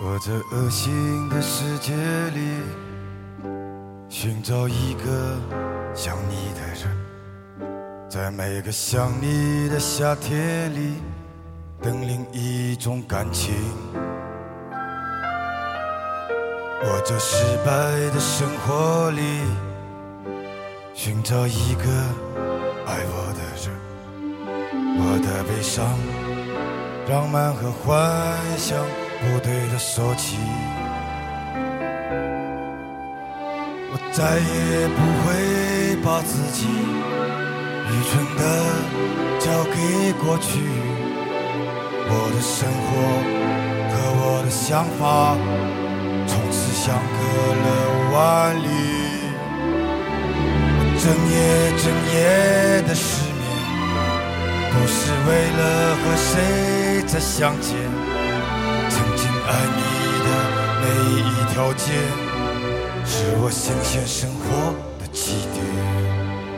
我在恶心的世界里寻找一个像你的人，在每个想你的夏天里等另一种感情。我在失败的生活里寻找一个爱我的人，我的悲伤浪漫和幻想不对的说起，我再也不会把自己愚蠢的交给过去，我的生活和我的想法从此相隔了万里，我整夜的失眠不是为了和谁再相见，曾经爱你的每一条街是我新鲜生活的起点。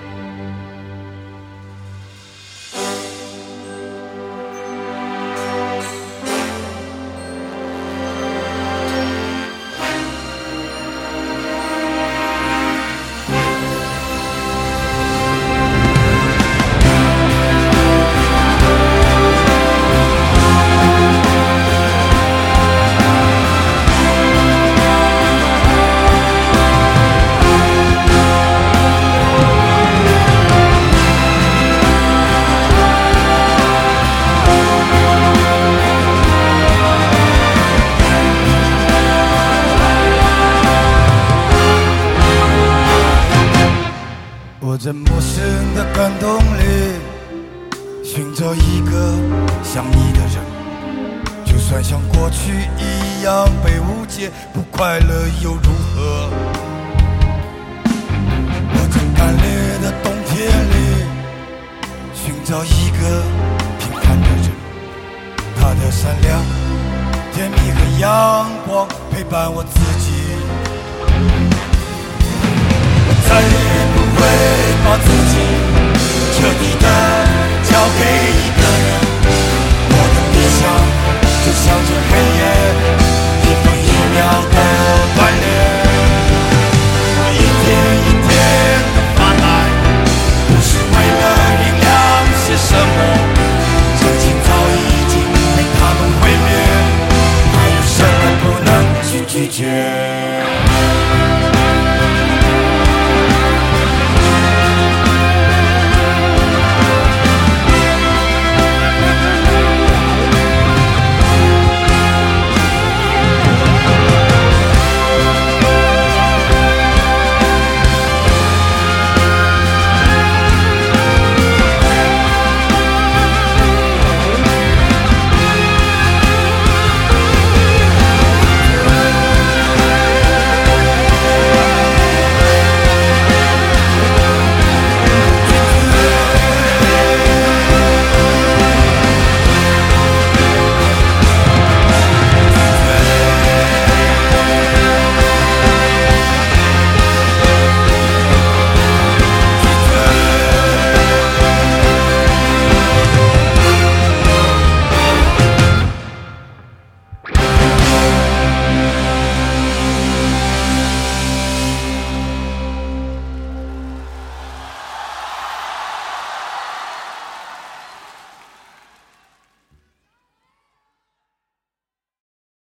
我在陌生的感动里寻找一个像你的人，就算像过去一样被误解，不快乐又如何？我在干裂的冬天里寻找一个平凡的人，他的善良、甜蜜和阳光陪伴我自己，我再也不会把自己彻底的